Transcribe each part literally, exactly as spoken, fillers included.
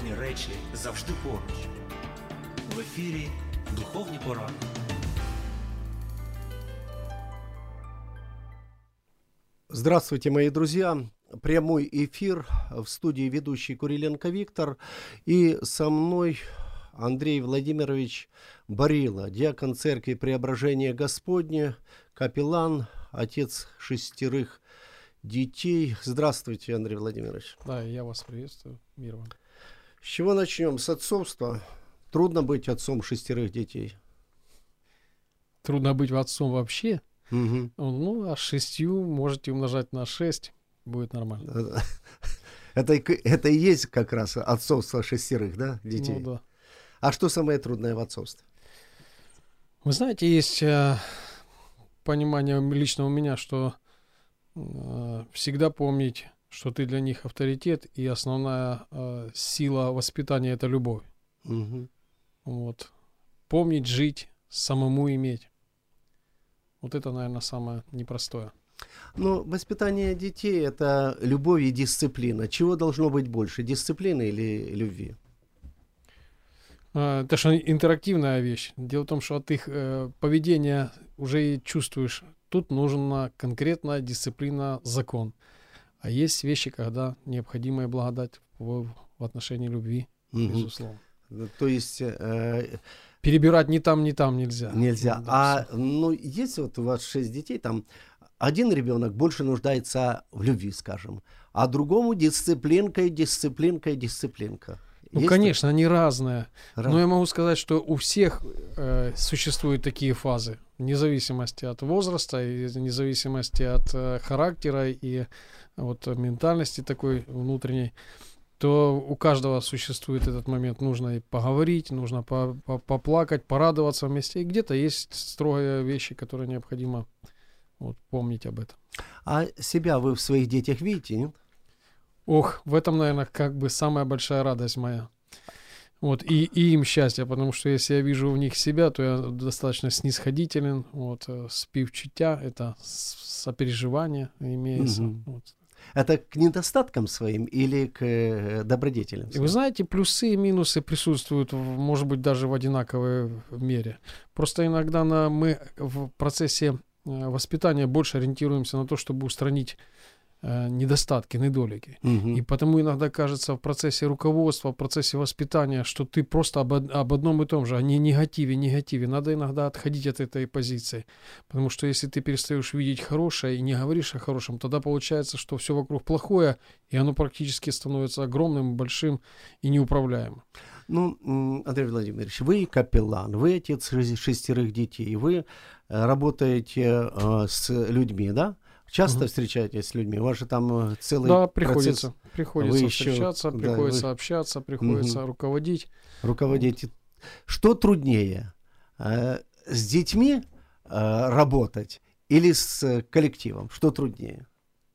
духовні речі завжди поруч. В ефірі «Духовні поради». Здравствуйте, мои друзья. Прямой эфир в студии ведущий Куриленко Виктор. И со мной Андрей Владимирович Барила, диакон церкви Преображения Господне, капеллан, отец шестерых детей. Здравствуйте, Андрей Владимирович. Да, я вас приветствую. Мир вам. С чего начнем? С отцовства. Трудно быть отцом шестерых детей. Трудно быть отцом вообще. Угу. Ну, а шестью можете умножать на шесть, будет нормально. Это, это и есть как раз отцовство шестерых, да, детей? Ну, да. А что самое трудное в отцовстве? Вы знаете, есть э, понимание лично у меня, что э, всегда помнить, что ты для них авторитет, и основная э, сила воспитания — это любовь. Угу. Вот. Помнить, жить, самому иметь. Вот это, наверное, самое непростое. Ну, воспитание детей — это любовь и дисциплина. Чего должно быть больше, дисциплины или любви? Это же интерактивная вещь. Дело в том, что от их э, поведения уже чувствуешь, тут нужна конкретная дисциплина, закон. А есть вещи, когда необходимая благодать в, в отношении любви, угу. Безусловно. То есть... Э, перебирать ни там, ни там нельзя. Нельзя. Ну, да, а, все. ну, есть вот у вас шесть детей, там один ребенок больше нуждается в любви, скажем, а другому дисциплинка и дисциплинка и дисциплинка. Ну, есть конечно, они разные. Раз... Но я могу сказать, что у всех э, существуют такие фазы, вне зависимости от возраста, и вне зависимости от э, характера и вот ментальности такой внутренней. То у каждого существует этот момент. Нужно и поговорить, нужно по- по- поплакать, порадоваться вместе. И где-то есть строгие вещи, которые необходимо вот, помнить об этом. А себя вы в своих детях видите, нет? Ох, в этом, наверное, как бы самая большая радость моя. Вот, и, и им счастье, потому что если я вижу в них себя, то я достаточно снисходителен, вот, співчуття, это сопереживание имеется. Угу. Вот. Это к недостаткам своим или к э, добродетелям? И вы знаете, плюсы и минусы присутствуют, в, может быть, даже в одинаковой мере. Просто иногда на, мы в процессе э, воспитания больше ориентируемся на то, чтобы устранить э, недостатки, недолики. Угу. И потому иногда кажется в процессе руководства, в процессе воспитания, что ты просто об, об одном и том же, а не негативе, негативе. Надо иногда отходить от этой позиции. Потому что если ты перестаешь видеть хорошее и не говоришь о хорошем, тогда получается, что все вокруг плохое, и оно практически становится огромным, большим и неуправляемым. Ну, Андрей Владимирович, вы капеллан, вы отец шестерых детей, вы работаете э, с людьми, да? Часто угу. встречаетесь с людьми? У вас же там целый Да, приходится. процесс. Приходится вы встречаться, еще, приходится да, вы... общаться, приходится угу. руководить. Руководить. Вот. Что труднее? Э, с детьми э, работать или с коллективом? Что труднее?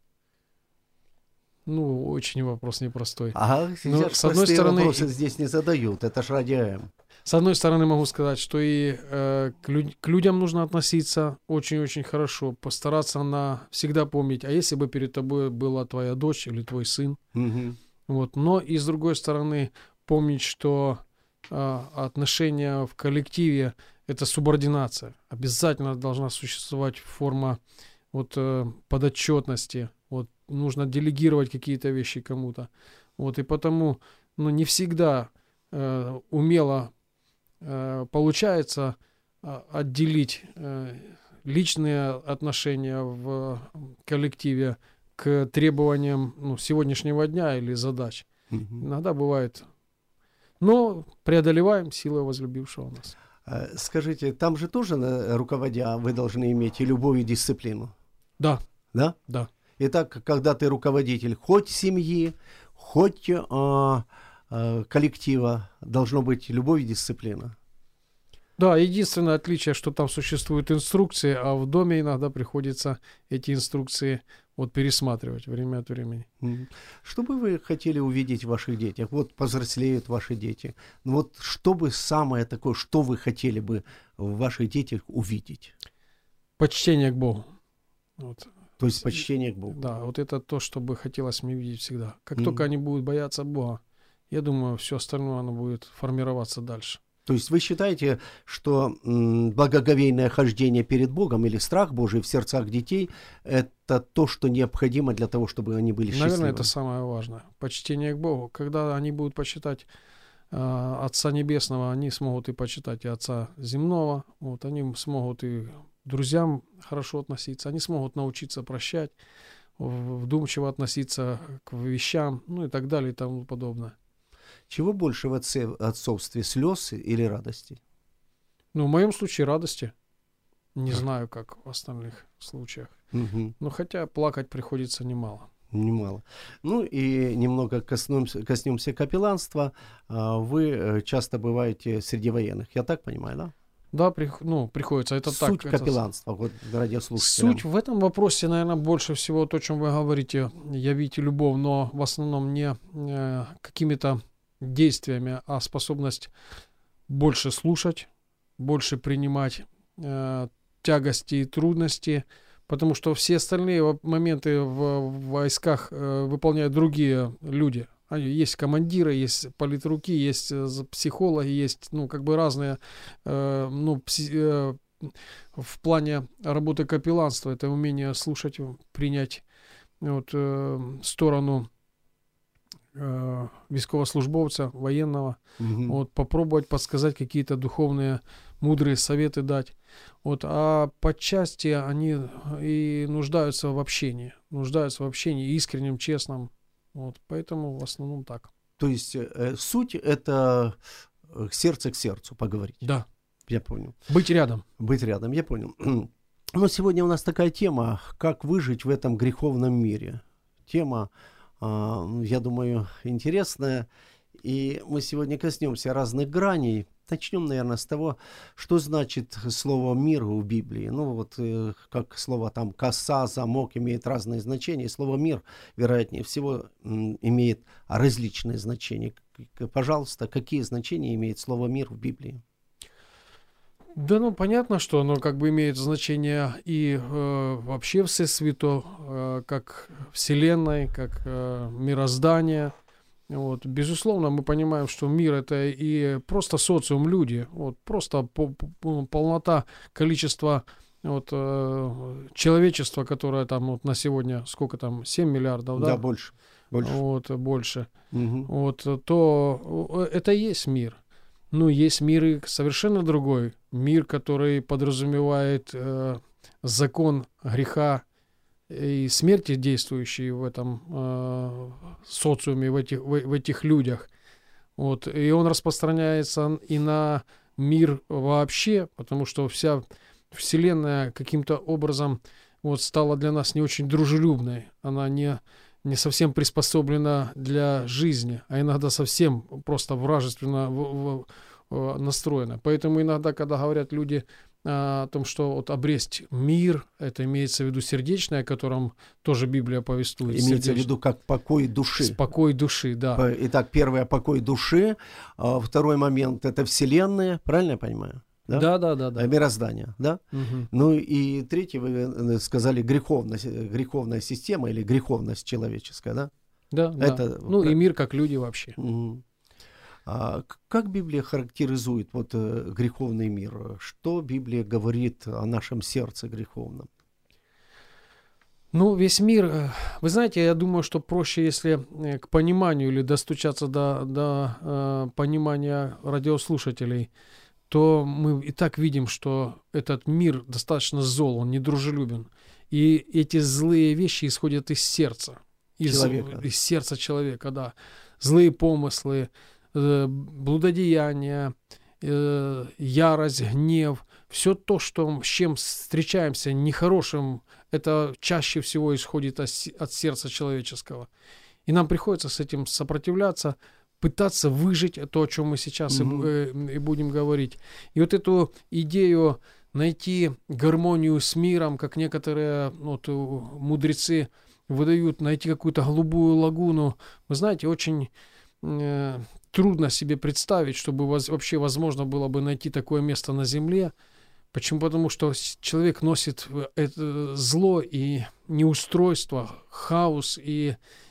Ну, очень вопрос непростой. Ага, Но, с одной стороны, вопросы здесь не задают, это ж ради АЭМ. С одной стороны, могу сказать, что и э, к, лю- к людям нужно относиться очень-очень хорошо, постараться на всегда помнить, а если бы перед тобой была твоя дочь или твой сын, угу. вот, но и с другой стороны помнить, что э, отношения в коллективе — это субординация, обязательно должна существовать форма вот э, подотчетности, вот нужно делегировать какие-то вещи кому-то, вот, и потому, ну, не всегда э, умело получается отделить личные отношения в коллективе к требованиям, ну, сегодняшнего дня или задач. Угу. Иногда бывает. Но преодолеваем силой возлюбившего нас. Скажите, там же тоже, руководя, вы должны иметь и любовь, и дисциплину? Да. Да? Да. Итак, когда ты руководитель хоть семьи, хоть... А... коллектива, должно быть любовь и дисциплина. Да, единственное отличие, что там существуют инструкции, а в доме иногда приходится эти инструкции вот пересматривать время от времени. Что бы вы хотели увидеть в ваших детях? Вот повзрослеют ваши дети. Ну вот что бы самое такое, что вы хотели бы в ваших детях увидеть? Почтение к Богу. Вот. То есть почтение к Богу. Да, вот это то, что бы хотелось мне видеть всегда. Как mm-hmm. только они будут бояться Бога, я думаю, все остальное оно будет формироваться дальше. То есть вы считаете, что м, благоговейное хождение перед Богом или страх Божий в сердцах детей – это то, что необходимо для того, чтобы они были счастливы? Наверное, это самое важное. Почтение к Богу. Когда они будут почитать э, Отца Небесного, они смогут и почитать и Отца Земного. Вот, они смогут и к друзьям хорошо относиться. Они смогут научиться прощать, вдумчиво относиться к вещам, ну и так далее и тому подобное. Чего больше в отце, отцовстве, слез или радости? Ну, в моем случае радости. Не знаю, как в остальных случаях. Угу. Но хотя плакать приходится немало. Немало. Ну и немного коснемся, коснемся капелланства. Вы часто бываете среди военных, я так понимаю, да? Да, при, ну, приходится. Это Суть так. капелланства, это... вот радиослушателям. Суть в этом вопросе, наверное, больше всего то, о чем вы говорите, явите любовь, но в основном не э, какими-то действиями, а способность больше слушать, больше принимать э, тягости и трудности, потому что все остальные моменты в, в войсках э, выполняют другие люди. Есть командиры, есть политруки, есть психологи, есть, ну, как бы разные, э, ну, пси, э, в плане работы капелланства, это умение слушать, принять вот, э, сторону э, військовослужбовца, военного, угу. вот, попробовать подсказать какие-то духовные, мудрые советы дать. Вот, а по части они и нуждаются в общении, нуждаются в общении искреннем, честном. Вот, поэтому в основном так. То есть э, суть это сердце к сердцу поговорить. Да. Я понял. Быть рядом. Быть рядом, я понял. Но сегодня у нас такая тема, как выжить в этом греховном мире. Тема, э, я думаю, интересная. И мы сегодня коснемся разных граней. Начнем, наверное, с того, что значит слово «мир» в Библии. Ну, вот э, как слово там «коса», «замок» имеет разные значения. Слово «мир», вероятнее всего, м, имеет различные значения. Пожалуйста, какие значения имеет слово «мир» в Библии? Да, ну, понятно, что оно как бы имеет значение и э, вообще всесвито, э, как Вселенной, как э, мироздание. Вот. Безусловно, мы понимаем, что мир — это и просто социум, люди, вот, просто по, по, полнота, количество вот, э, человечества, которое там вот, на сегодня, сколько там, семь миллиардов, да? Да, больше. Больше. Вот, больше. Угу. Вот, то это и есть мир. Ну, есть мир и совершенно другой. Мир, который подразумевает э, закон греха и смерти, действующие в этом э, социуме, в этих, в, в этих людях. Вот. И он распространяется и на мир вообще, потому что вся Вселенная каким-то образом вот, стала для нас не очень дружелюбной. Она не, не совсем приспособлена для жизни, а иногда совсем просто вражественно в, в, настроена. Поэтому иногда, когда говорят люди о том, что вот обресть мир, это имеется в виду сердечное, о котором тоже Библия повествует. Имеется сердечное. в виду как покой души. Спокой души, да. Итак, первое — покой души, а второй момент — это Вселенная, правильно я понимаю? Да, да, да, да. да. Мироздание, да? Угу. Ну и третье, вы сказали, греховность, греховная система или греховность человеческая, да? Да, это, да. Ну и мир как люди вообще. Угу. А как Библия характеризует вот, э, греховный мир? Что Библия говорит о нашем сердце греховном? Ну, весь мир, вы знаете, я думаю, что проще, если к пониманию или достучаться до, до э, понимания радиослушателей, то мы и так видим, что этот мир достаточно зол, он недружелюбен. И эти злые вещи исходят из сердца. Из, человека. Из сердца человека, да. Злые помыслы, блудодеяния, э, ярость, гнев, все то, что, с чем встречаемся нехорошим, это чаще всего исходит от, от сердца человеческого. И нам приходится с этим сопротивляться, пытаться выжить, то, о чем мы сейчас mm-hmm. и, и будем говорить. И вот эту идею найти гармонию с миром, как некоторые вот, мудрецы выдают, найти какую-то голубую лагуну, вы знаете, очень... Э, трудно себе представить, чтобы воз, вообще возможно было бы найти такое место на земле. Почему? Потому что человек носит это зло и неустройство, хаос и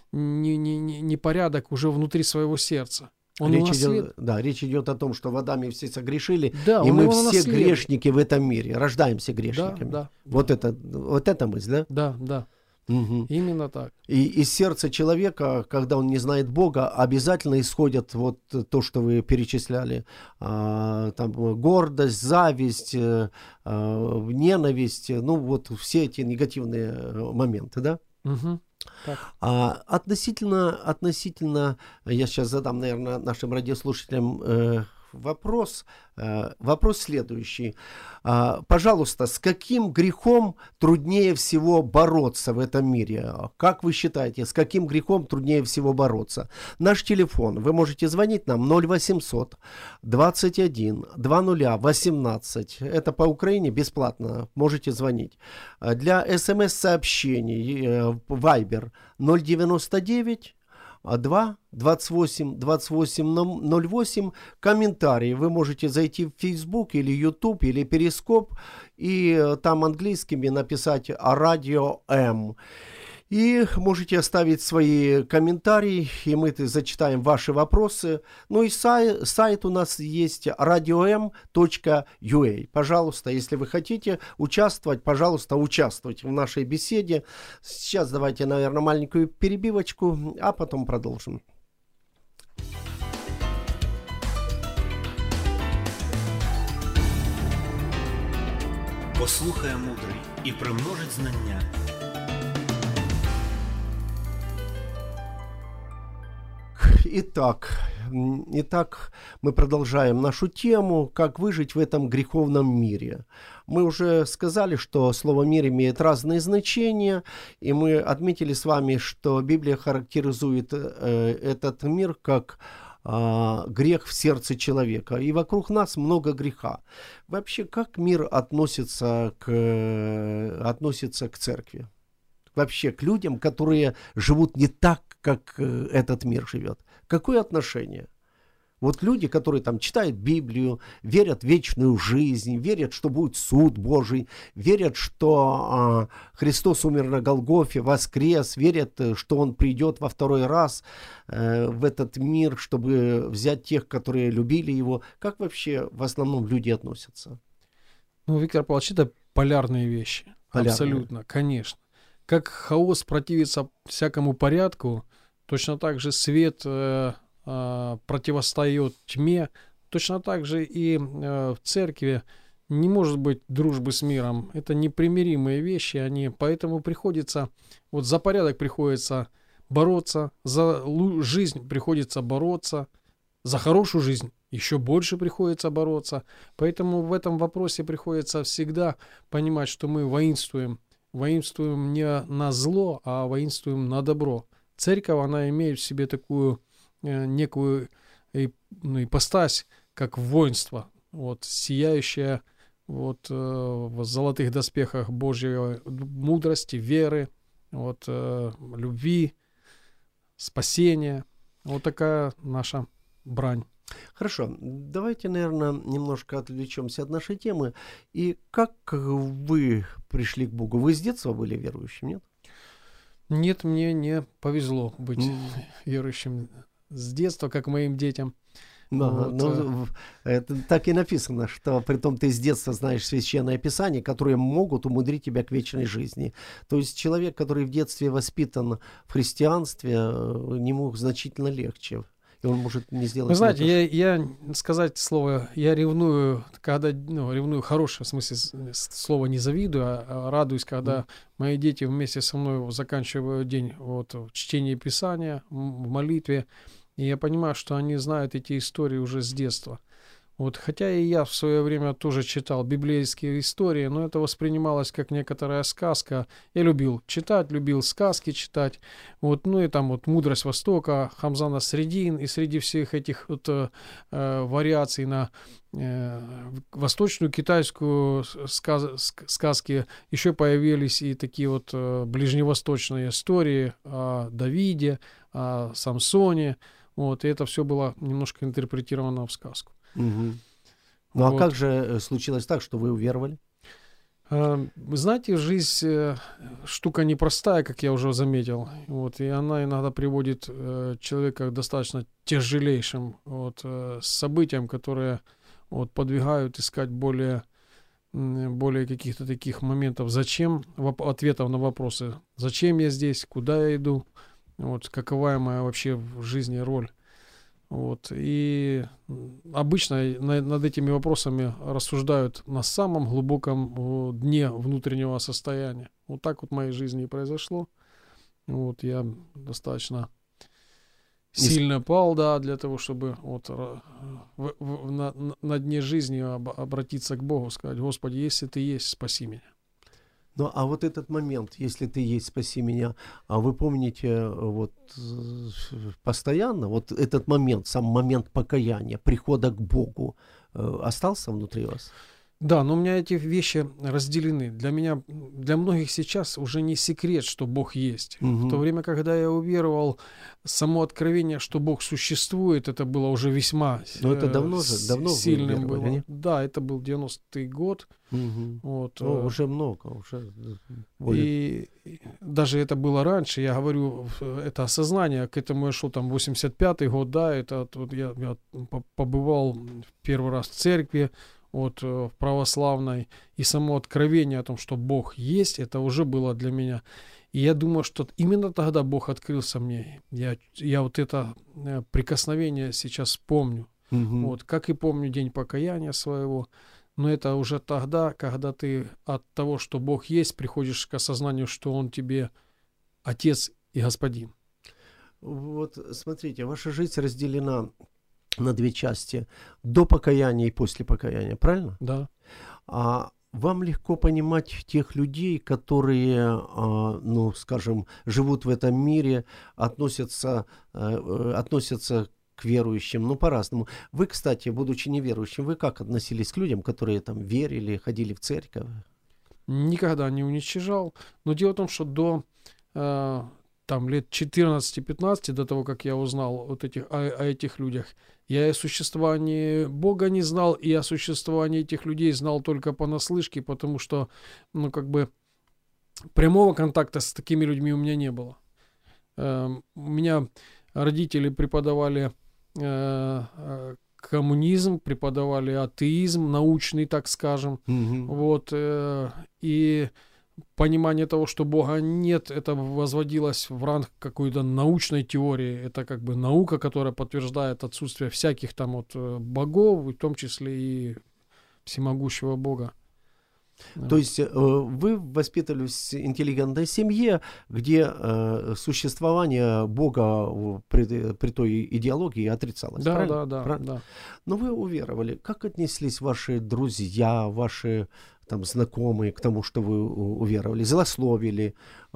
не, не, не, непорядок уже внутри своего сердца. Он речь унаслед... идет, да, речь идет о том, что в Адаме все согрешили, да, и мы все унаследует. грешники в этом мире, рождаемся грешниками. Да, да, вот, да. Это, вот эта мысль, да? Да, да. Угу. Именно так. И из сердца человека, когда он не знает Бога, обязательно исходят вот то, что вы перечисляли. А, там гордость, зависть, а, ненависть, ну вот все эти негативные моменты, да? Угу. Так. А относительно, относительно, я сейчас задам, наверное, нашим радиослушателям э, вопрос. Э, вопрос следующий. А, пожалуйста, с каким грехом труднее всего бороться в этом мире? Как вы считаете, с каким грехом труднее всего бороться? Наш телефон, вы можете звонить нам ноль восемьсот двадцать один двадцать восемнадцать. Это по Украине бесплатно, можете звонить. Для смс-сообщений Viber ноль девяносто девять два двадцать восемь двадцать восемь ноль восемь. Комментарии вы можете зайти в Facebook или YouTube или Перископ и там английскими написать «Радио М». И можете оставить свои комментарии, и мы зачитаем ваши вопросы. Ну и сайт, сайт у нас есть радиоэм точка ю а. Пожалуйста, если вы хотите участвовать, пожалуйста, участвуйте в нашей беседе. Сейчас давайте, наверное, маленькую перебивочку, а потом продолжим. Послухає мудрий і примножить знання. Итак, итак, мы продолжаем нашу тему «Как выжить в этом греховном мире». Мы уже сказали, что слово «мир» имеет разные значения, и мы отметили с вами, что Библия характеризует э, этот мир как э, грех в сердце человека, и вокруг нас много греха. Вообще, как мир относится к, э, относится к церкви? Вообще, к людям, которые живут не так, как э, этот мир живет. Какое отношение? Вот люди, которые там читают Библию, верят в вечную жизнь, верят, что будет суд Божий, верят, что э, Христос умер на Голгофе, воскрес, верят, что Он придет во второй раз э, в этот мир, чтобы взять тех, которые любили Его. Как вообще в основном люди относятся? Ну, Виктор Павлович, это полярные вещи. Полярные. Абсолютно, конечно. Как хаос противится всякому порядку, точно так же свет э, э, противостоит тьме, точно так же и э, в церкви не может быть дружбы с миром. Это непримиримые вещи, они, поэтому приходится, вот за порядок приходится бороться, за жизнь приходится бороться, за хорошую жизнь еще больше приходится бороться. Поэтому в этом вопросе приходится всегда понимать, что мы воинствуем. Воинствуем не на зло, а воинствуем на добро. Церковь, она имеет в себе такую э, некую э, ну, ипостась, как воинство, вот, сияющее вот, э, в золотых доспехах Божьей мудрости, веры, вот, э, любви, спасения. Вот такая наша брань. Хорошо, давайте, наверное, немножко отвлечемся от нашей темы. И как вы пришли к Богу? Вы с детства были верующим, нет? Нет, мне не повезло быть Mm. верующим с детства, как моим детям. Да, Вот, но это так и написано, что притом ты с детства знаешь священное писание, которые могут умудрить тебя к вечной жизни. То есть человек, который в детстве воспитан в христианстве, ему значительно легче. И он может не сделать... Вы знаете, я, я сказать слово, я ревную, когда, ну, ревную хорошее, в смысле слова не завидую, а, а радуюсь, когда mm. мои дети вместе со мной заканчивают день вот, в чтении Писания, в молитве, и я понимаю, что они знают эти истории уже с детства. Вот, хотя и я в свое время тоже читал библейские истории, но это воспринималось как некоторая сказка. Я любил читать, любил сказки читать. Вот, ну и там вот «Мудрость Востока», Хамза Насреддин, и среди всех этих вот, э, вариаций на э, восточную китайскую сказ сказки еще появились и такие вот э, ближневосточные истории о Давиде, о Самсоне. Вот, и это все было немножко интерпретировано в сказку. Угу. Ну вот. А как же случилось так, что вы уверовали? Вы знаете, жизнь э, штука непростая, как я уже заметил. Вот, и она иногда приводит э, человека к достаточно тяжелейшим вот, э, событиям, которые вот, подвигают искать более, более каких-то таких моментов. Зачем? Воп- ответов на вопросы. Зачем я здесь? Куда я иду? Вот, какова моя вообще в жизни роль? Вот. И обычно на, над этими вопросами рассуждают на самом глубоком дне внутреннего состояния. Вот так вот в моей жизни и произошло. Вот я достаточно сильно пал, да, для того, чтобы вот в, в, на, на дне жизни об, обратиться к Богу, сказать: Господи, если Ты есть, спаси меня. Ну, а вот этот момент, если Ты есть, спаси меня, а вы помните вот постоянно, вот этот момент, сам момент покаяния, прихода к Богу, остался внутри вас? Да, но у меня эти вещи разделены. Для меня, для многих сейчас уже не секрет, что Бог есть. Угу. В то время, когда я уверовал, само откровение, что Бог существует, это было уже весьма но это давно же, давно сильным вы было. не? Да, это был девяностый год. Угу. Вот, О, уже много, уже более... И даже это было раньше, я говорю, это осознание, к этому я шел там восемьдесят пятый год, да, это вот я, я побывал первый раз в церкви, вот, в православной, и само откровение о том, что Бог есть, это уже было для меня. И я думаю, что именно тогда Бог открылся мне. Я, я вот это прикосновение сейчас помню. Угу. Вот, как и помню день покаяния своего. Но это уже тогда, когда ты от того, что Бог есть, приходишь к осознанию, что Он тебе Отец и Господин. Вот смотрите, ваша жизнь разделена на две части: до покаяния и после покаяния, правильно? Да. А вам легко понимать тех людей, которые, а, ну, скажем, живут в этом мире, относятся, а, относятся к верующим, ну, по-разному. Вы, кстати, будучи неверующим, вы как относились к людям, которые там верили, ходили в церковь? Никогда не уничижал. Но дело в том, что до э, там, лет четырнадцати-пятнадцати, до того, как я узнал вот этих, о, о этих людях, я и о существовании Бога не знал, и о существовании этих людей знал только понаслышке, потому что, ну, как бы, прямого контакта с такими людьми у меня не было. Э, у меня родители преподавали э, коммунизм, преподавали атеизм, научный, так скажем. Mm-hmm. Вот, э, и понимание того, что Бога нет, это возводилось в ранг какой-то научной теории. Это как бы наука, которая подтверждает отсутствие всяких там вот богов, в том числе и всемогущего Бога. То есть э, вы воспитывались в интеллигентной семье, где э, существование Бога при, при той идеологии отрицалось, да, правильно? Да, да, правильно? да. Но вы уверовали. Как отнеслись ваши друзья, ваши там знакомые к тому, что вы уверовали? Злословили,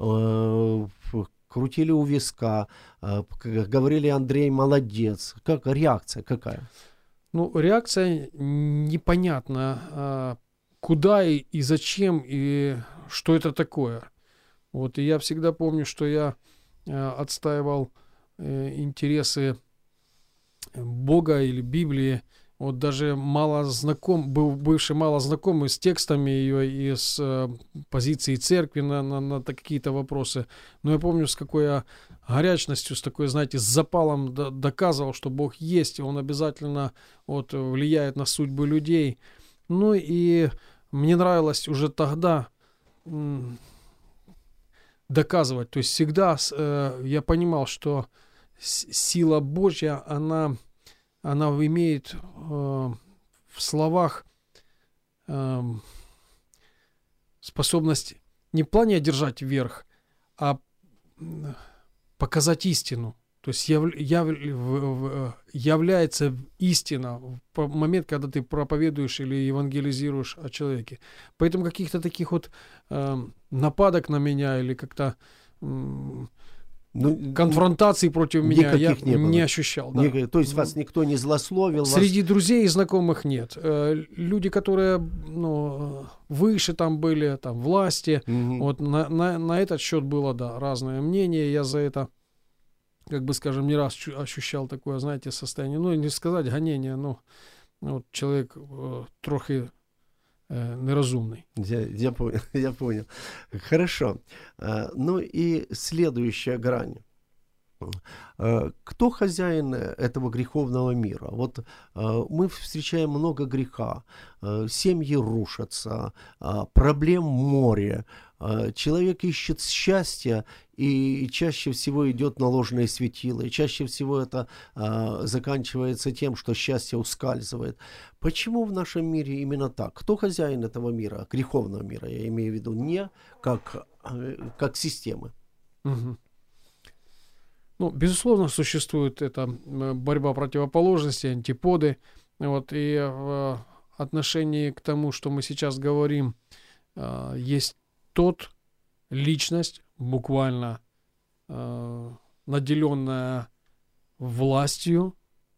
э, крутили у виска, э, говорили: Андрей молодец. Как реакция какая? Ну, реакция непонятна. Куда и, и зачем, и что это такое. Вот, и я всегда помню, что я э, отстаивал э, интересы Бога или Библии. Вот даже мало знаком, был бывший мало знакомый с текстами ее и с э, позицией церкви на, на, на какие-то вопросы. Но я помню, с какой я горячностью, с такой, знаете, с запалом д- доказывал, что Бог есть, и Он обязательно вот, влияет на судьбы людей. Ну и мне нравилось уже тогда м, доказывать. То есть всегда э, я понимал, что с- сила Божья, она, она имеет э, в словах э, способность не в плане одержать верх, а показать истину. То есть яв, яв, является истина в момент, когда ты проповедуешь или евангелизируешь о человеке. Поэтому каких-то таких вот э, нападок на меня или как-то э, ну, конфронтаций против меня я не, не ощущал. Да. Не, то есть вас никто не злословил? Среди вас... друзей и знакомых нет. Э, люди, которые ну, выше там были, там власти, угу. вот на, на, на этот счет было, да, разное мнение. Я за это, как бы, скажем, не раз ощущал такое, знаете, состояние, ну, не сказать гонение, но вот человек э, трохи э, неразумный. Я, я, понял, я понял. Хорошо. А, ну и следующая грань. А, кто хозяин этого греховного мира? Вот а, мы встречаем много греха, а, семьи рушатся, а, проблем море, а, человек ищет счастья, и чаще всего идет на ложные светила, и чаще всего это а, заканчивается тем, что счастье ускальзывает. Почему в нашем мире именно так? Кто хозяин этого мира, греховного мира, я имею в виду, не как, как системы? Угу. Ну, безусловно, существует эта борьба противоположностей, антиподы. Вот, и в отношении к тому, что мы сейчас говорим, есть тот личность, буквально наделенная властью,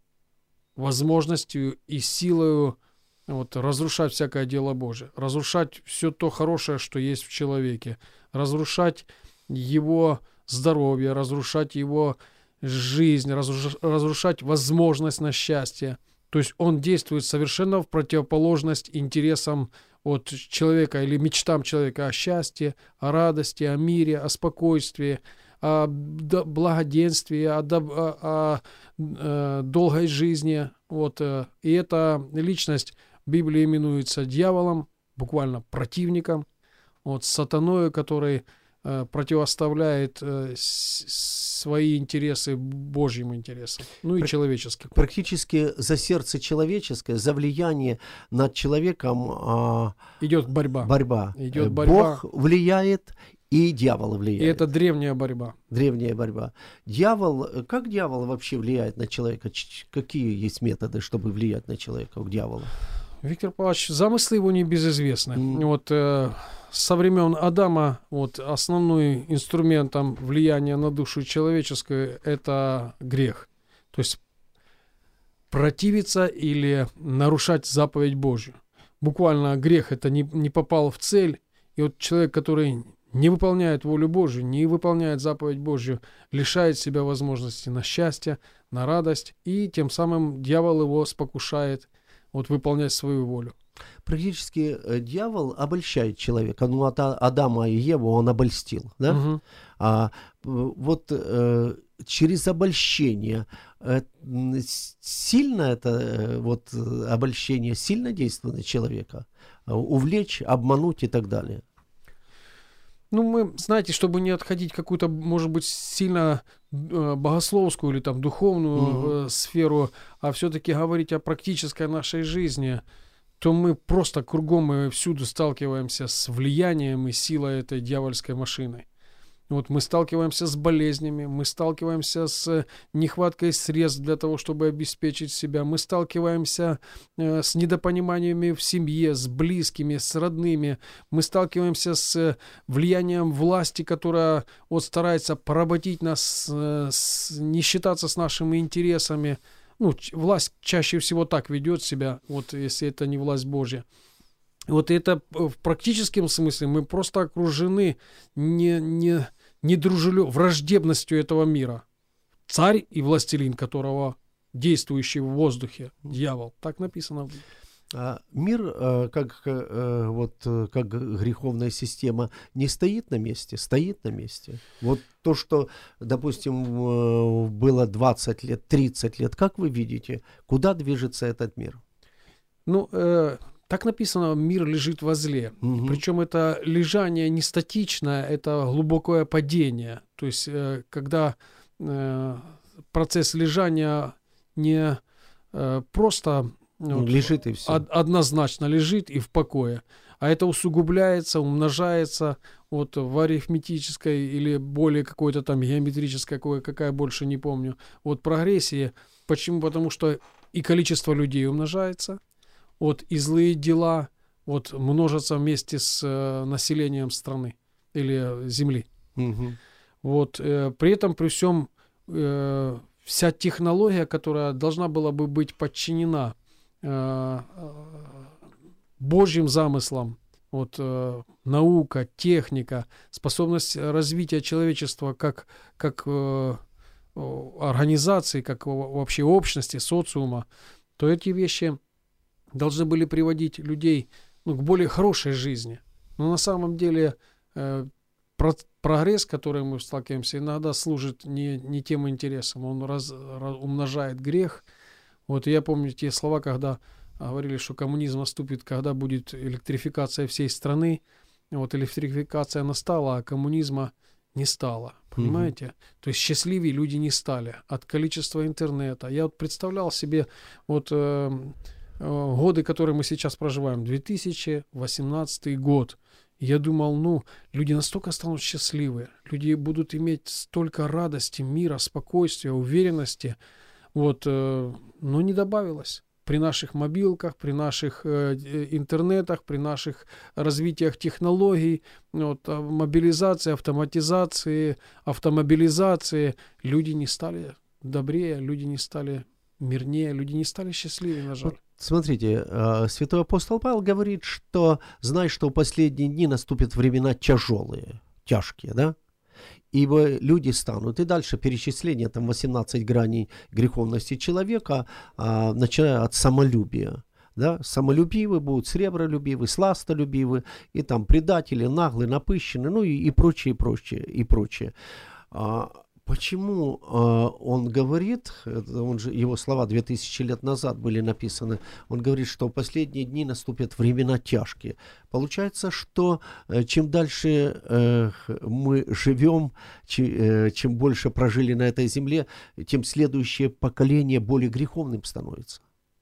возможностью и силой вот, разрушать всякое дело Божие, разрушать все то хорошее, что есть в человеке, разрушать его здоровье, разрушать его жизнь, разрушать возможность на счастье. То есть он действует совершенно в противоположность интересам от человека или мечтам человека о счастье, о радости, о мире, о спокойствии, о благоденствии, о, доб- о, о, о долгой жизни. Вот. И эта личность в Библии именуется дьяволом, буквально противником, вот, сатаною, который противоставляет э, с- свои интересы Божьим интересам, ну и человеческим. Практически за сердце человеческое, за влияние над человеком а, Идет борьба. борьба. Идет Э, борьба. Бог влияет, и дьявол влияет. И это древняя борьба. Древняя борьба. Дьявол, э, как дьявол вообще влияет на человека? Ч- Какие есть методы, чтобы влиять на человека, у дьявола? Виктор Павлович, замыслы его небезызвестны. Мгм. Вот э, со времен Адама вот, основным инструментом влияния на душу человеческую это грех. То есть противиться или нарушать заповедь Божью. Буквально грех это не, не попал в цель. И вот человек, который не выполняет волю Божью, не выполняет заповедь Божью, лишает себя возможности на счастье, на радость, и тем самым дьявол его спокушает вот, выполнять свою волю. Практически э, дьявол обольщает человека. Ну, от А- Адама и Еву он обольстил, да? Мгм. А э, вот э, через обольщение э, м, с- сильно это э, вот э, обольщение сильно действует на человека? Э, Увлечь, обмануть и так далее. Ну, мы, знаете, чтобы не отходить в какую-то, может быть, сильно э, богословскую или там духовную Мгм. э, сферу, а все-таки говорить о практической нашей жизни, то мы просто кругом и всюду сталкиваемся с влиянием и силой этой дьявольской машины. Вот мы сталкиваемся с болезнями, мы сталкиваемся с нехваткой средств для того, чтобы обеспечить себя, мы сталкиваемся э, с недопониманиями в семье, с близкими, с родными, мы сталкиваемся с влиянием власти, которая вот старается поработить нас, э, с- не считаться с нашими интересами. Ну, ч- власть чаще всего так ведет себя, вот если это не власть Божья. Вот это э, в практическом смысле мы просто окружены не, не, недружелю- враждебностью этого мира. Царь и властелин, которого действующий в воздухе, дьявол. Так написано. в Библии. А мир, э, как, э, вот, э, как греховная система, не стоит на месте, стоит на месте. Вот то, что, допустим, э, было двадцать лет, тридцать лет, как вы видите, куда движется этот мир? Ну, э, так написано, мир лежит возле. Мгм. Причем это лежание не статичное, это глубокое падение. То есть, э, когда э, процесс лежания не э, просто Ну, вот, лежит и все. од- однозначно лежит и в покое, а это усугубляется, умножается вот, в арифметической или более какой-то там геометрической, какой, какая больше не помню, вот прогрессии. Почему? Потому что и количество людей умножается, вот, и злые дела вот, множатся вместе с э, населением страны или земли. Мгм. Вот, э, при этом, при всем, э, вся технология, которая должна была бы быть подчинена э, э, Божьим замыслам, вот, э, наука, техника, способность развития человечества как, как э, о, организации, как о- вообще общности, социума, то эти вещи должны были приводить людей ну, к более хорошей жизни. Но на самом деле э, про, прогресс, который мы сталкиваемся, иногда служит не, не тем интересам. Он раз, раз, умножает грех. Вот я помню те слова, когда говорили, что коммунизм наступит, когда будет электрификация всей страны. Вот электрификация настала, а коммунизма не стало. Понимаете? Mm-hmm. То есть счастливее люди не стали от количества интернета. Я вот представлял себе вот э, э, годы, которые мы сейчас проживаем, две тысячи восемнадцатый год. Я думал, ну, люди настолько станут счастливы, люди будут иметь столько радости, мира, спокойствия, уверенности. Вот, э, но не добавилось. При наших мобилках, при наших э, интернетах, при наших развитиях технологий, вот, мобилизации, автоматизации, автомобилизации, люди не стали добрее, люди не стали мирнее, люди не стали счастливее, на жаль. Смотрите, святой апостол Павел говорит, что знай, что в последние дни наступят времена тяжелые, тяжкие, да? Ибо люди станут, и дальше перечисление, там восемнадцать граней греховности человека, а, начиная от самолюбия. Да? Самолюбивы будут, сребролюбивы, сластолюбивы, и там предатели, наглые, напыщенные, ну и, и прочее, и прочее, и прочее. А, почему а, он говорит, он же, его слова две тысячи лет назад были написаны, он говорит, что в последние дни наступят времена тяжкие. Получается, что э, чем дальше э, мы живем, чем, э, чем больше прожили на этой земле, тем следующее поколение более греховным становится.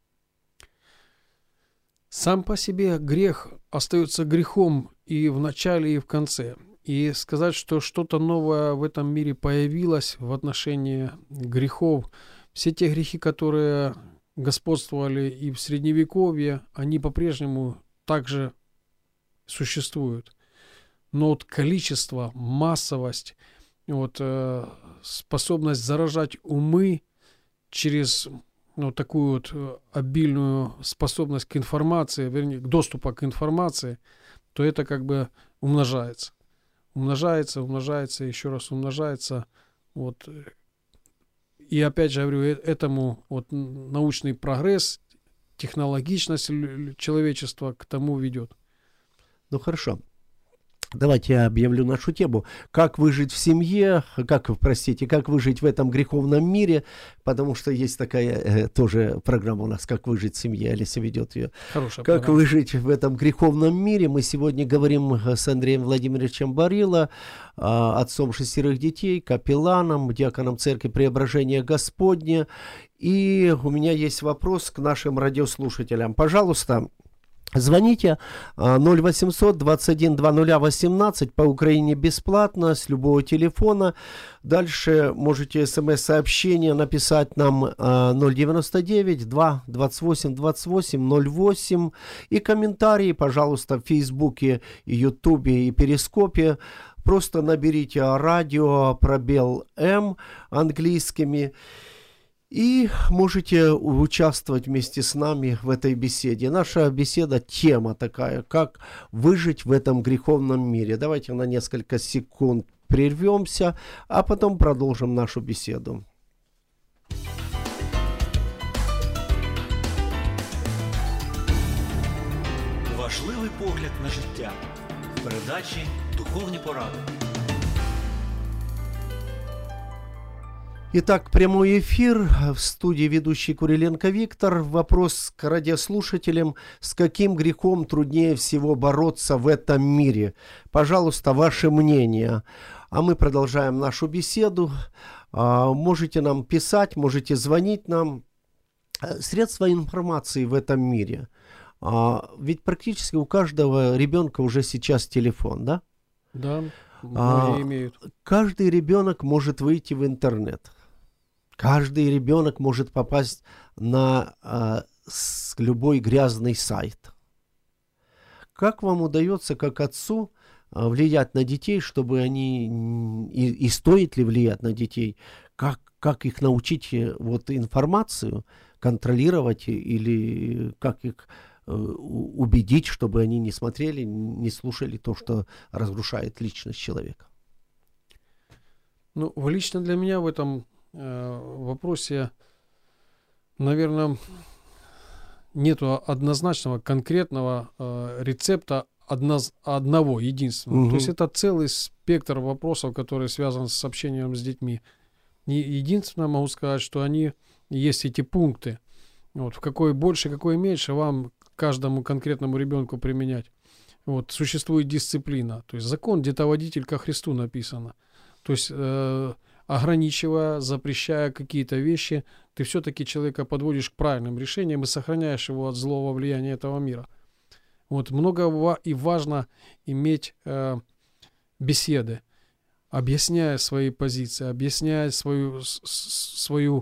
Сам по себе грех остается грехом и в начале, и в конце. И сказать, что что-то новое в этом мире появилось в отношении грехов, все те грехи, которые господствовали и в Средневековье, они по-прежнему также существуют. Но вот количество, массовость, вот, э, способность заражать умы через ну, такую вот обильную способность к информации, вернее, к доступу к информации, то это как бы умножается. Умножается, умножается, еще раз умножается. Вот. И опять же говорю, этому вот научный прогресс, технологичность человечества к тому ведет. Ну хорошо. Давайте я объявлю нашу тему. Как выжить в семье, как, простите, как выжить в этом греховном мире, потому что есть такая э, тоже программа у нас, как выжить в семье, Олеся ведет ее. Хорошая как программа. Выжить в этом греховном мире. Мы сегодня говорим с Андреем Владимировичем Барило, э, отцом шестерых детей, капелланом, диаконом Церкви Преображения Господня. И у меня есть вопрос к нашим радиослушателям. Пожалуйста, звоните ноль восемьсот двадцать один двадцать ноль восемнадцать, по Украине бесплатно, с любого телефона. Дальше можете смс-сообщение написать нам ноль девяносто девять два двадцать восемь двадцать восемь ноль восемь. И комментарии, пожалуйста, в Фейсбуке, Ютубе и Перископе. Просто наберите радио пробел М английскими. И можете участвовать вместе с нами в этой беседе. Наша беседа, тема такая, как выжить в этом греховном мире. Давайте на несколько секунд прервемся, а потом продолжим нашу беседу. Важливий погляд на життя. В передачі «Духовні поради». Итак, прямой эфир, в студии ведущий Куриленко Виктор. Вопрос к радиослушателям: с каким грехом труднее всего бороться в этом мире? Пожалуйста, ваше мнение. А мы продолжаем нашу беседу. Можете нам писать, можете звонить нам. Средства информации в этом мире. Ведь практически у каждого ребенка уже сейчас телефон, да? Да, многие имеют. Каждый ребенок может выйти в интернет. Каждый ребенок может попасть на а, с, любой грязный сайт. Как вам удается, как отцу, а, влиять на детей, чтобы они... И, и стоит ли влиять на детей? Как, как их научить вот, информацию контролировать или как их э, убедить, чтобы они не смотрели, не слушали то, что разрушает личность человека? Ну, лично для меня в этом э, вопросе, наверное, нету однозначного, конкретного э, рецепта одно, одного, единственного. Угу. То есть это целый спектр вопросов, которые связаны с общением с детьми. И единственное, могу сказать, что они, есть эти пункты. Вот, в какой больше, какой меньше, вам каждому конкретному ребенку применять. Вот, существует дисциплина. То есть закон детоводитель ко Христу написано. То есть э, ограничивая, запрещая какие-то вещи, ты все-таки человека подводишь к правильным решениям и сохраняешь его от злого влияния этого мира. Вот, много и важно иметь э, беседы, объясняя свои позиции, объясняя свою, свою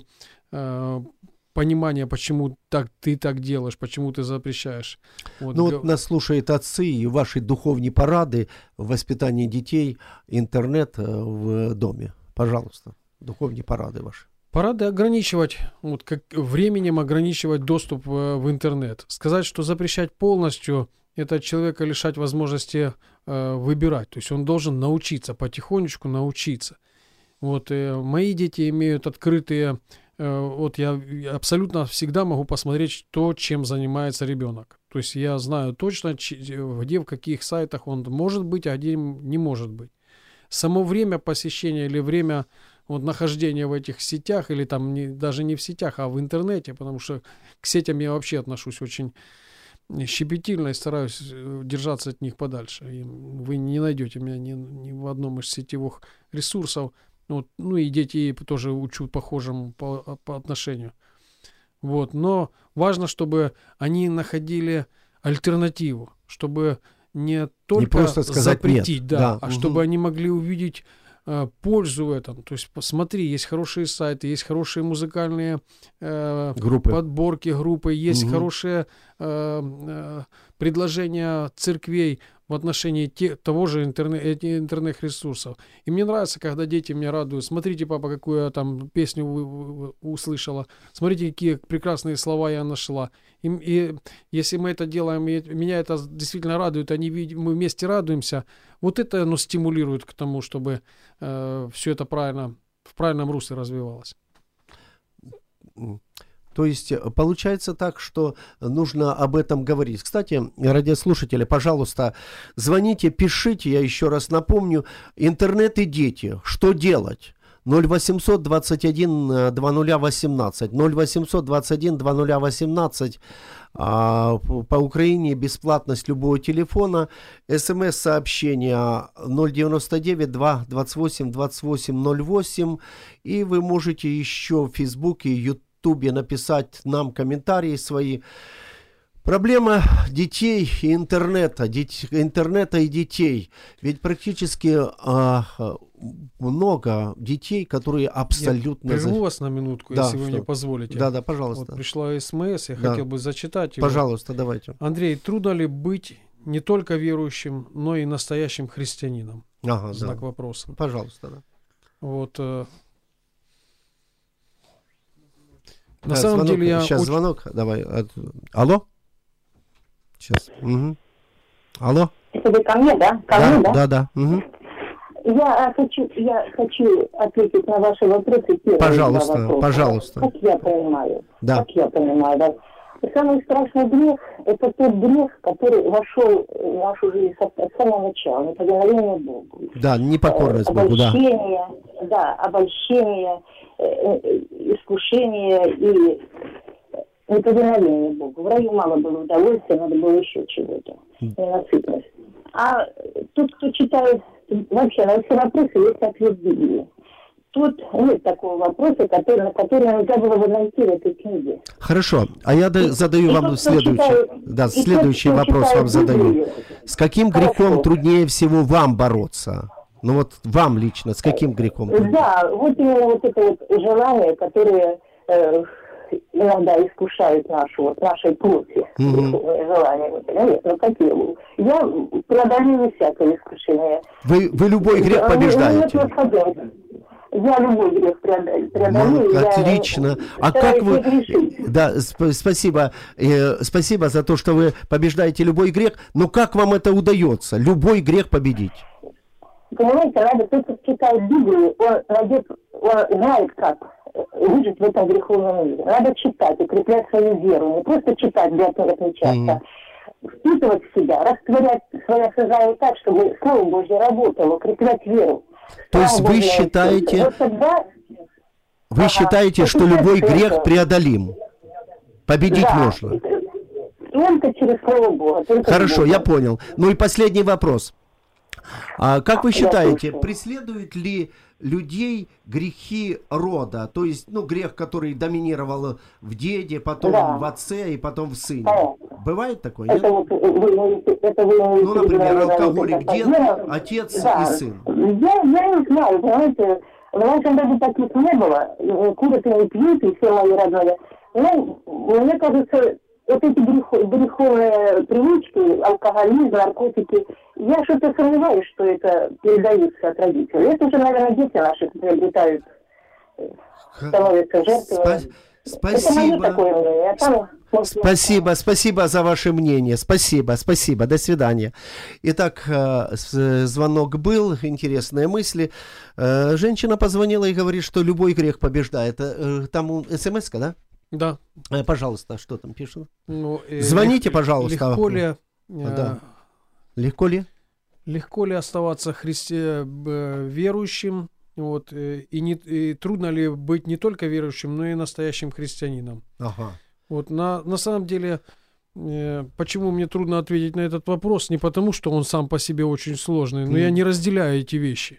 э, понимание, почему так, ты так делаешь, почему ты запрещаешь. Вот. Ну вот нас слушают отцы и ваши духовные парады в воспитании детей, интернет в доме. Пожалуйста, духовные парады ваши. Парады ограничивать, вот как временем ограничивать доступ в, в интернет. Сказать, что запрещать полностью, это человека лишать возможности э, выбирать. То есть он должен научиться, потихонечку научиться. Вот э, мои дети имеют открытые, э, вот я абсолютно всегда могу посмотреть то, чем занимается ребенок. То есть я знаю точно, где, в каких сайтах он может быть, а где не может быть. Само время посещения или время вот, нахождения в этих сетях, или там не, даже не в сетях, а в интернете, потому что к сетям я вообще отношусь очень щепетильно и стараюсь держаться от них подальше. И вы не найдете меня ни, ни в одном из сетевых ресурсов. Вот, ну и дети тоже учу похожему по, по отношению. Вот. Но важно, чтобы они находили альтернативу, чтобы не только не просто сказать запретить, нет. да, Да. а Угу. чтобы они могли увидеть э, пользу в этом. То есть посмотри, есть хорошие сайты, есть хорошие музыкальные э, группы. подборки, группы, есть Угу. хорошие э, э, предложения церквей в отношении те, того же интернет, интернет-ресурсов. И мне нравится, когда дети меня радуют. Смотрите, папа, какую я там песню вы, вы, услышала. Смотрите, какие прекрасные слова я нашла. И, и если мы это делаем, и меня это действительно радует, они видят, мы вместе радуемся, вот это оно стимулирует к тому, чтобы э, все это правильно, в правильном русле развивалось. То есть получается так, что нужно об этом говорить. Кстати, радиослушатели, пожалуйста, звоните, пишите, я еще раз напомню. Интернет и дети. Что делать? ноль восемьсот двадцать один двадцать ноль восемнадцать. ноль восемьсот двадцать один двадцать ноль восемнадцать. А, по Украине бесплатность любого телефона. СМС-сообщение ноль девяносто девять два двадцать восемь двадцать восемь ноль восемь. И вы можете еще в Фейсбуке, Ютубе написать нам комментарии свои. Проблема детей и интернета, дет, интернета и детей. Ведь практически а, много детей, которые абсолютно... Я прерву вас на минутку, да, если вы что? мне позволите. Да, да, пожалуйста. Вот пришла СМС, я да. хотел бы зачитать его. Пожалуйста, давайте. Андрей, трудно ли быть не только верующим, но и настоящим христианином? Ага, Знак да. вопроса. Пожалуйста, да. Вот... Э... На Да, самом звонок, деле я... Сейчас очень... звонок, давай. Алло? Сейчас. Угу. Алло? Это вы ко мне, да? Ко да, мне, да? Да, да. Угу. Я хочу, я хочу ответить на ваши вопросы. Пожалуйста, вопросы. пожалуйста. Как я понимаю. Да. Как я понимаю, да. Самый страшный грех – это тот грех, который вошел в нашу жизнь от самого начала, неповиновение Богу. Да, непокорность Богу, да. Обольщение, да, обольщение, искушение и неповиновение Богу. В раю мало было удовольствия, надо было еще чего-то, ненасытность. А тот, кто читает, вообще на все вопросы есть ответ в Библии. Тут нет такого вопроса, который, на который нельзя было бы найти в этой книге. Хорошо, а я и, задаю и вам тот, следующий, читает, да, следующий тот, вопрос вам задаю. Библию. С каким Хорошо. грехом труднее всего вам бороться? Ну вот вам лично, с каким грехом? Да, вот именно вот это вот желание, которое э, иногда искушает нашу, вот, нашей плоти. Mm-hmm. Желание. Вот, нет, ну какие? Я преодолею всякое искушение. Вы, вы любой грех побеждаете? Нет, я любой грех преодолею. Ну, отлично. А как вы... Да, сп- спасибо. Э, спасибо за то, что вы побеждаете любой грех. Но как вам это удается? Любой грех победить? Понимаете, надо, тот, кто читает Библию, он найдет, он знает, как выжить в этом греховном мире. Надо читать, укреплять свою веру. Не просто читать для отвечаться, mm-hmm. впитывать в себя, растворять свое сознание так, чтобы Слово Божье работало, укреплять веру. То есть вы считаете, вот тогда, вы ага, считаете, что любой грех это. преодолим? Победить да. можно? Только через Слово Бога. Хорошо, Бога. Я понял. Ну и последний вопрос. А как вы считаете, преследуют ли людей грехи рода? То есть, ну, грех, который доминировал в деде, потом да. в отце и потом в сыне. Да. Бывает такое, нет? Это вот, вы, это вы, ну, например, алкоголик дед, отец да. и сын. Я, я не знаю, понимаете, в нашем роде таких не было. Курят и пьют, и все мои родные. Ну, мне кажется, вот эти грехо, греховые привычки, алкоголизм, наркотики, я что-то сомневаюсь, что это передается от родителей. Это уже, наверное, дети наши приобретают, становятся жертвами. Спасибо. Такое там, спасибо, спасибо за ваше мнение. Спасибо, спасибо. До свидания. Итак, звонок был, интересные мысли. Женщина позвонила и говорит, что любой грех побеждает. Там смс-ка, да? Да. Пожалуйста, что там пишут? Ну, э, Звоните, лег, пожалуйста. Легко ли, э, да. легко ли? Легко ли оставаться христи... верующим? Вот, и, не, и трудно ли быть не только верующим, но и настоящим христианином? Ага. Вот, на, на самом деле, э, почему мне трудно ответить на этот вопрос? Не потому, что он сам по себе очень сложный, но mm. я не разделяю эти вещи.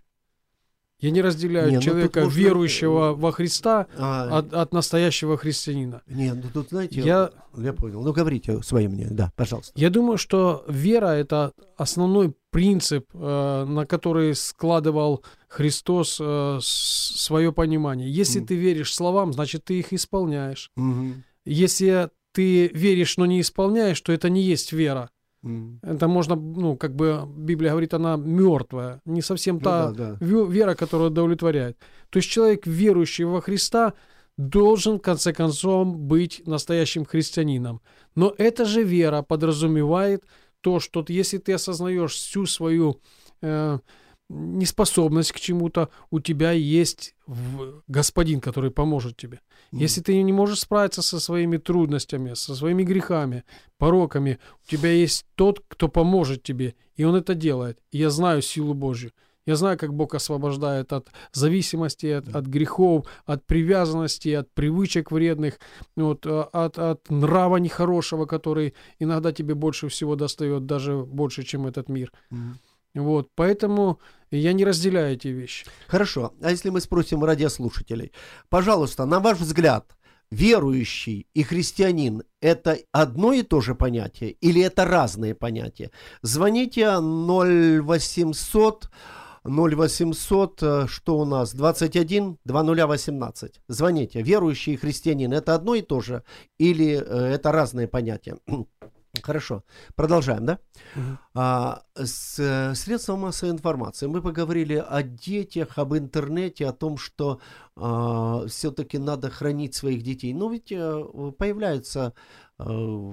Я не разделяю не, человека, ну, верующего можно... во Христа, а... от, от настоящего христианина. Нет, ну тут, знаете, я... я понял. Ну, говорите свое мнение, да, пожалуйста. Я думаю, что вера – это основной принцип, э, на который складывал Христос э, свое понимание. Если mm. ты веришь словам, значит, ты их исполняешь. Mm-hmm. Если ты веришь, но не исполняешь, то это не есть вера. Mm. Это можно, ну, как бы Библия говорит, она мертвая, не совсем ну, та да, да. вера, которая удовлетворяет. То есть человек, верующий во Христа, должен, в конце концов, быть настоящим христианином. Но эта же вера подразумевает то, что если ты осознаешь всю свою э, неспособность к чему-то, у тебя есть Господин, который поможет тебе. Mm. Если ты не можешь справиться со своими трудностями, со своими грехами, пороками, у тебя есть тот, кто поможет тебе, и он это делает. И я знаю силу Божью. Я знаю, как Бог освобождает от зависимости, от, от грехов, от привязанности, от привычек вредных, вот, от, от нрава нехорошего, который иногда тебе больше всего достает, даже больше, чем этот мир. Mm. Вот, поэтому я не разделяю эти вещи. Хорошо. А если мы спросим радиослушателей, пожалуйста, на ваш взгляд, верующий и христианин – это одно и то же понятие или это разные понятия? Звоните ноль восемьсот ноль восемьсот, что у нас, двадцать один двадцать ноль восемнадцать. Звоните. Верующий и христианин – это одно и то же или это разные понятия? Хорошо, продолжаем, да? Uh-huh. А, с средством массовой информации мы поговорили о детях, об интернете, о том, что а, все-таки надо хранить своих детей. Но ведь а, появляются а,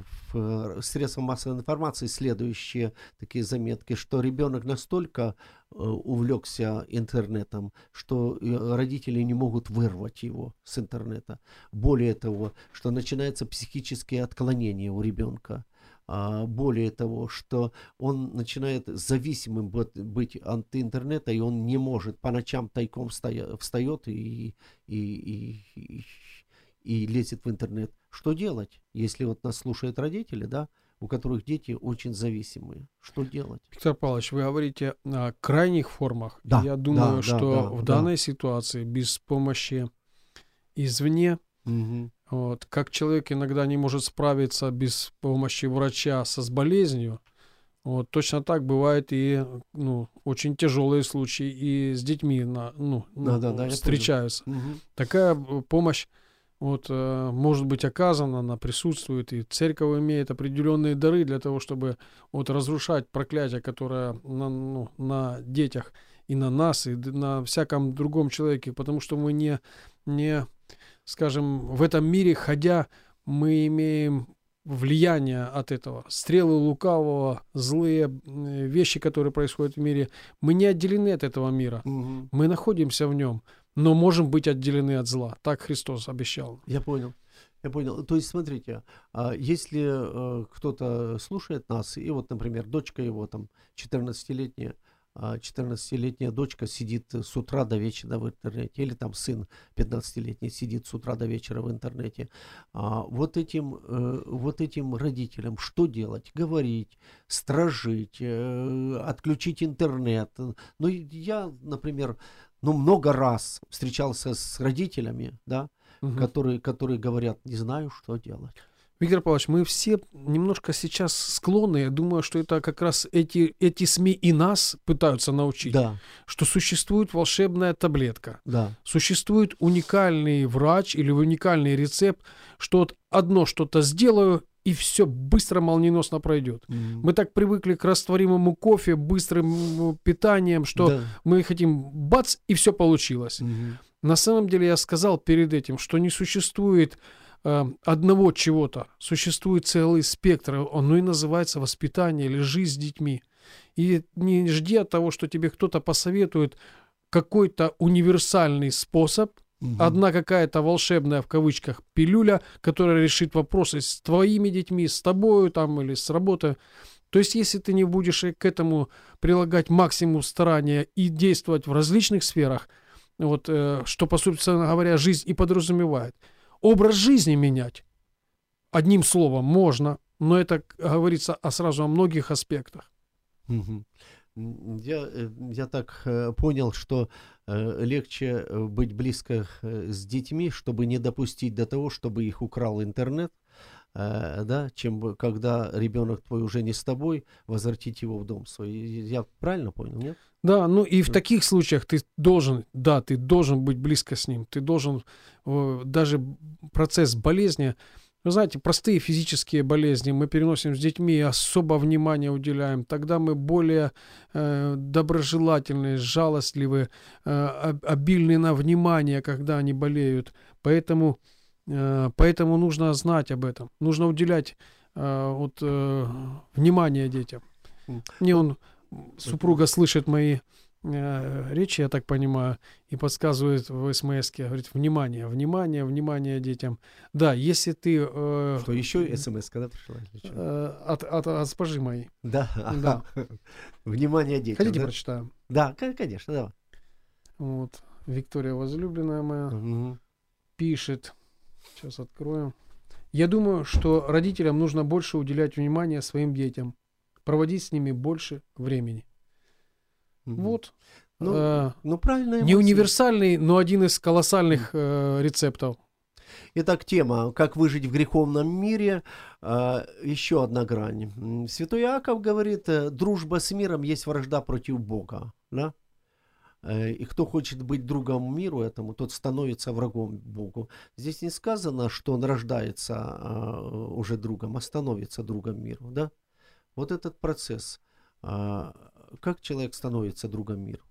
в средствах массовой информации следующие такие заметки, что ребенок настолько а, увлекся интернетом, что родители не могут вырвать его с интернета. Более того, что начинается психические отклонения у ребенка. Более того, что он начинает зависимым быть от интернета, и он не может по ночам тайком встает и, и, и, и, и лезет в интернет. Что делать, если вот нас слушают родители, да, у которых дети очень зависимые? Что делать? Виктор Павлович, вы говорите о крайних формах. Да, Я думаю, да, что да, в да, данной да. ситуации без помощи извне, угу. Вот, как человек иногда не может справиться без помощи врача со с болезнью, вот, точно так бывает и ну, очень тяжелые случаи и с детьми на, ну, да, ну, да, да, встречаются. Угу. Такая помощь вот, может быть оказана, она присутствует, и церковь имеет определенные дары для того, чтобы вот, разрушать проклятие, которое на, ну, на детях и на нас, и на всяком другом человеке, потому что мы не... не скажем, в этом мире, ходя, мы имеем влияние от этого. Стрелы лукавого, злые вещи, которые происходят в мире, мы не отделены от этого мира. Угу. Мы находимся в нем. но можем быть отделены от зла. Так Христос обещал. Я понял. Я понял. То есть, смотрите, если кто-то слушает нас, и вот, например, дочка его, там, четырнадцатилетняя, четырнадцатилетняя дочка сидит с утра до вечера в интернете, или там сын пятнадцатилетний сидит с утра до вечера в интернете. Вот этим, вот этим родителям что делать? Говорить, стражить, отключить интернет. Ну, я, например, ну, много раз встречался с родителями, да, угу. которые, которые говорят, не знаю, что делать. Виктор Павлович, мы все немножко сейчас склонны, я думаю, что это как раз эти, эти СМИ и нас пытаются научить, да. что существует волшебная таблетка, да. существует уникальный врач или уникальный рецепт, что вот одно что-то сделаю, и все быстро, молниеносно пройдет. Mm-hmm. Мы так привыкли к растворимому кофе, быстрым питанием, что да. мы хотим бац, и все получилось. Mm-hmm. На самом деле я сказал перед этим, что не существует э, одного чего-то, существует целый спектр, оно и называется воспитание или жизнь с детьми. И не жди от того, что тебе кто-то посоветует какой-то универсальный способ, угу. одна какая-то волшебная в кавычках пилюля, которая решит вопросы с твоими детьми, с тобою там или с работой. То есть, если ты не будешь к этому прилагать максимум старания и действовать в различных сферах, вот, э, что, по сути говоря, жизнь и подразумевает. Образ жизни менять, одним словом, можно, но это говорится о, сразу о многих аспектах. Угу. Я, я так э, понял, что э, легче быть близко э, с детьми, чтобы не допустить до того, чтобы их украл интернет, э, да, чем когда ребенок твой уже не с тобой, возвратить его в дом свой. Я правильно понял, нет? Да, ну и в да. таких случаях ты должен, да, ты должен быть близко с ним, ты должен, э, даже процесс болезни, вы знаете, простые физические болезни мы переносим с детьми, особо внимание уделяем. Тогда мы более э, доброжелательные, жалостливые, э, обильны на внимание, когда они болеют. Поэтому, э, поэтому нужно знать об этом. Нужно уделять э, вот, э, внимание детям. Мне он, супруга слышит мои э, речи, я так понимаю, и подсказывает в СМС-ке, говорит, внимание, внимание, внимание детям. Да, если ты... Э, Что, еще СМС-ка, да, пришла? Э, от, от, от спажи моей. Да, да. Внимание детям. Хотите, да? прочитаю? Да, конечно, давай. Вот, Виктория, возлюбленная моя, угу. пишет, сейчас открою. Я думаю, что родителям нужно больше уделять внимание своим детям, проводить с ними больше времени. Mm-hmm. Вот. Ну, э, ну правильно. Не универсальный, но один из колоссальных э, рецептов. Итак, тема «Как выжить в греховном мире». Э, еще одна грань. Святой Иаков говорит, дружба с миром есть вражда против Бога. Да? Э, и кто хочет быть другом миру этому, тот становится врагом Богу. Здесь не сказано, что он рождается э, уже другом, а становится другом миру. Да? Вот этот процесс. Э, как человек становится другом мира?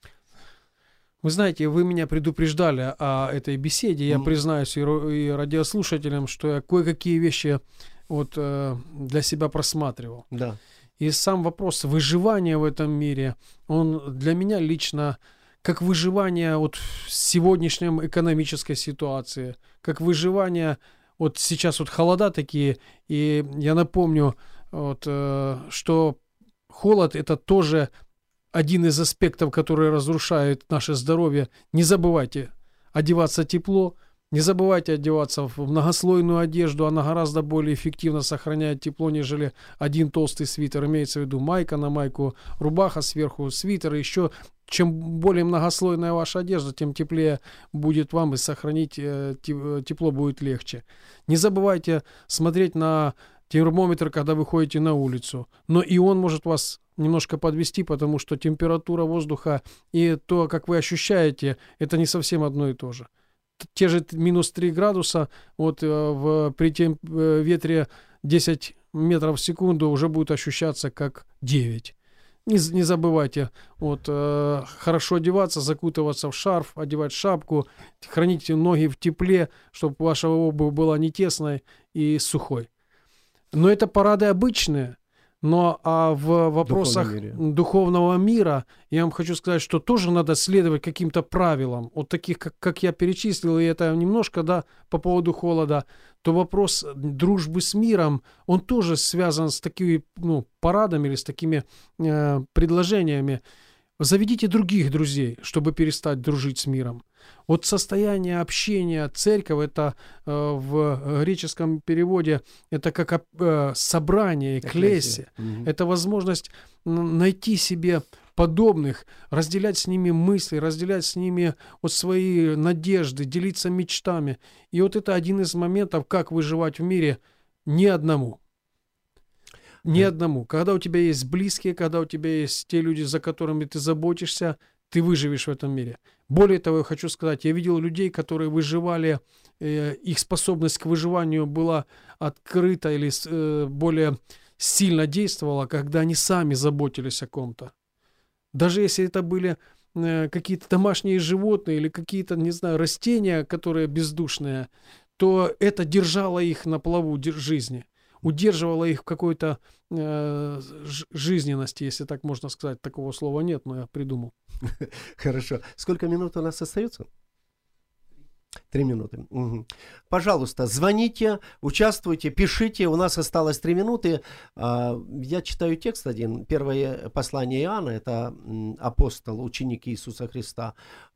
Вы знаете, вы меня предупреждали о этой беседе. Я mm. признаюсь и, и радиослушателям, что я кое-какие вещи вот, э, для себя просматривал. Да. И сам вопрос выживания в этом мире, он для меня лично как выживание вот в сегодняшней экономической ситуации, как выживание, вот сейчас вот холода такие, и я напомню, вот, э, что холод — это тоже один из аспектов, который разрушает наше здоровье. Не забывайте одеваться тепло, не забывайте одеваться в многослойную одежду, она гораздо более эффективно сохраняет тепло, нежели один толстый свитер. Имеется в виду майка на майку, рубаха сверху, свитер. Еще чем более многослойная ваша одежда, тем теплее будет вам, и сохранить тепло будет легче. Не забывайте смотреть на термометр, когда вы ходите на улицу. Но и он может вас немножко подвести, потому что температура воздуха и то, как вы ощущаете, это не совсем одно и то же. Те же минус три градуса, вот в, при тем ветре десять метров в секунду уже будет ощущаться как девять. Не, не забывайте вот, э, хорошо одеваться, закутываться в шарф, одевать шапку, храните ноги в тепле, чтобы ваша обувь была не тесной и сухой. Но это парады обычные. Но а в вопросах Духовном духовного мира я вам хочу сказать, что тоже надо следовать каким-то правилам, вот таких, как, как я перечислил, и это немножко, да, по поводу холода, то вопрос дружбы с миром, он тоже связан с такими, ну, парадами или с такими э, предложениями. Заведите других друзей, чтобы перестать дружить с миром. Вот состояние общения, церковь, это э, в греческом переводе, это как э, собрание, экклесия. Угу. Это возможность найти себе подобных, разделять с ними мысли, разделять с ними вот свои надежды, делиться мечтами. И вот это один из моментов, как выживать в мире не одному. Ни одному. Когда у тебя есть близкие, когда у тебя есть те люди, за которыми ты заботишься, ты выживешь в этом мире. Более того, я хочу сказать, я видел людей, которые выживали, э, их способность к выживанию была открыта или э, более сильно действовала, когда они сами заботились о ком-то. Даже если это были э, какие-то домашние животные или какие-то, не знаю, растения, которые бездушные, то это держало их на плаву жизни. Удерживала их в какой-то э, жизненности, если так можно сказать. Такого слова нет, но я придумал. Хорошо. Сколько минут у нас остается? Три минуты. Угу. Пожалуйста, звоните, участвуйте, пишите. У нас осталось три минуты. Я читаю текст один. Первое послание Иоанна, это апостол, ученик Иисуса Христа.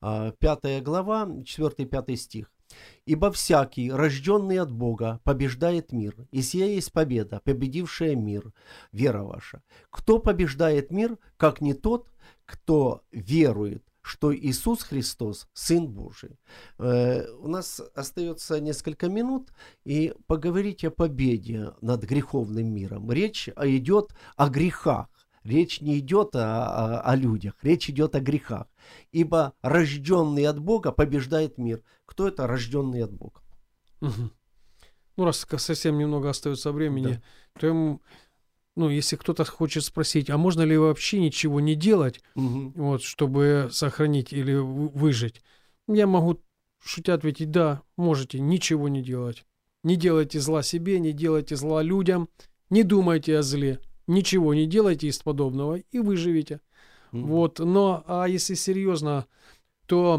Пятая глава, четвёртый-пятый стих. «Ибо всякий, рожденный от Бога, побеждает мир, и сия есть победа, победившая мир, вера ваша. Кто побеждает мир, как не тот, кто верует, что Иисус Христос, Сын Божий». Э, у нас остается несколько минут, и поговорить о победе над греховным миром. Речь идет о грехах. Речь не идет о, о, о людях, речь идет о грехах. Ибо рожденный от Бога побеждает мир. Кто это рожденный от Бога? Угу. Ну, раз совсем немного остается времени, да. то ему, ну, если кто-то хочет спросить, а можно ли вообще ничего не делать, угу. вот, чтобы сохранить или выжить, я могу, шутя, ответить, да, можете ничего не делать. Не делайте зла себе, не делайте зла людям, не думайте о зле. Ничего не делайте из подобного, и выживете. Mm-hmm. Вот. Но, а если серьезно, то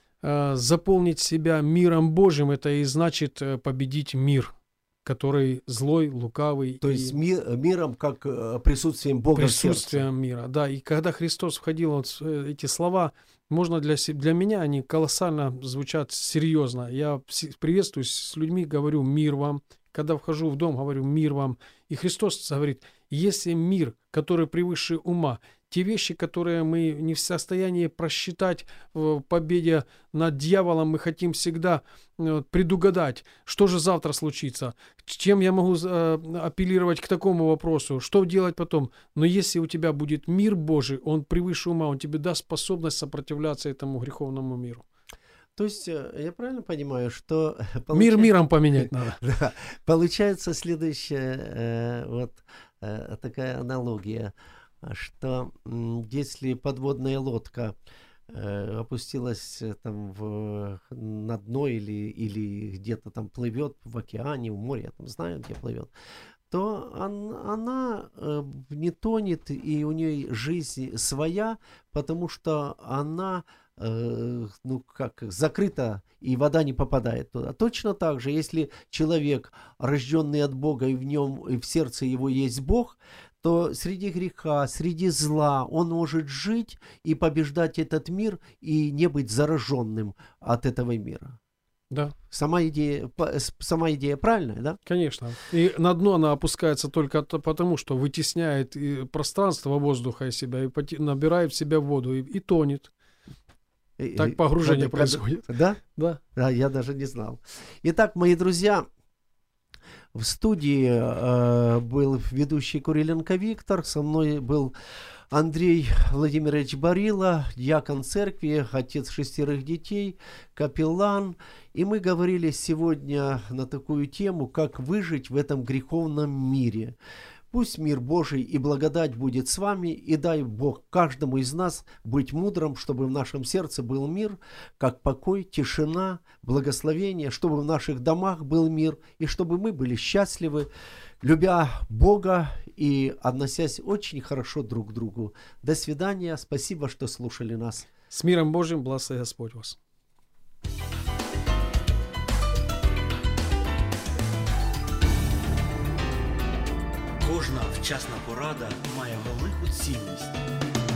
э, заполнить себя миром Божьим, это и значит э, победить мир, который злой, лукавый. То и... есть ми- миром как э, присутствием Бога присутствием в сердце. мира, да. И когда Христос входил, вот, эти слова, можно для, для меня, они колоссально звучат серьезно. Я приветствуюсь с людьми, говорю «мир вам». Когда вхожу в дом, говорю «мир вам». И Христос говорит, если мир, который превыше ума, те вещи, которые мы не в состоянии просчитать в победе над дьяволом, мы хотим всегда предугадать, что же завтра случится, чем я могу апеллировать к такому вопросу, что делать потом. Но если у тебя будет мир Божий, он превыше ума, он тебе даст способность сопротивляться этому греховному миру. То есть я правильно понимаю, что... Получается... Мир миром поменять надо. Да, получается следующая э, вот э, такая аналогия, что э, если подводная лодка э, опустилась там в, на дно или, или где-то там плывет в океане, в море, я там знаю, где плывет, то он, она э, не тонет, и у нее жизнь своя, потому что она... ну, как закрыто, и вода не попадает туда. Точно так же, если человек, рожденный от Бога, и в нем, и в сердце его есть Бог, то среди греха, среди зла он может жить и побеждать этот мир, и не быть зараженным от этого мира. Да. Сама идея, сама идея правильная, да? Конечно. И на дно она опускается только потому, что вытесняет пространство воздуха из себя и набирает в себя воду и, и тонет. Так погружение когда, происходит. Да? Да. Да, я даже не знал. Итак, мои друзья, в студии э, был ведущий Куриленко Виктор, со мной был Андрей Владимирович Барила, диакон церкви, отец шестерых детей, капеллан. И мы говорили сегодня на такую тему, как выжить в этом греховном мире. Пусть мир Божий и благодать будет с вами, и дай Бог каждому из нас быть мудрым, чтобы в нашем сердце был мир, как покой, тишина, благословение, чтобы в наших домах был мир, и чтобы мы были счастливы, любя Бога и относясь очень хорошо друг к другу. До свидания. Спасибо, что слушали нас. С миром Божьим, благослови Господь вас. Кожна вчасна порада має велику цінність.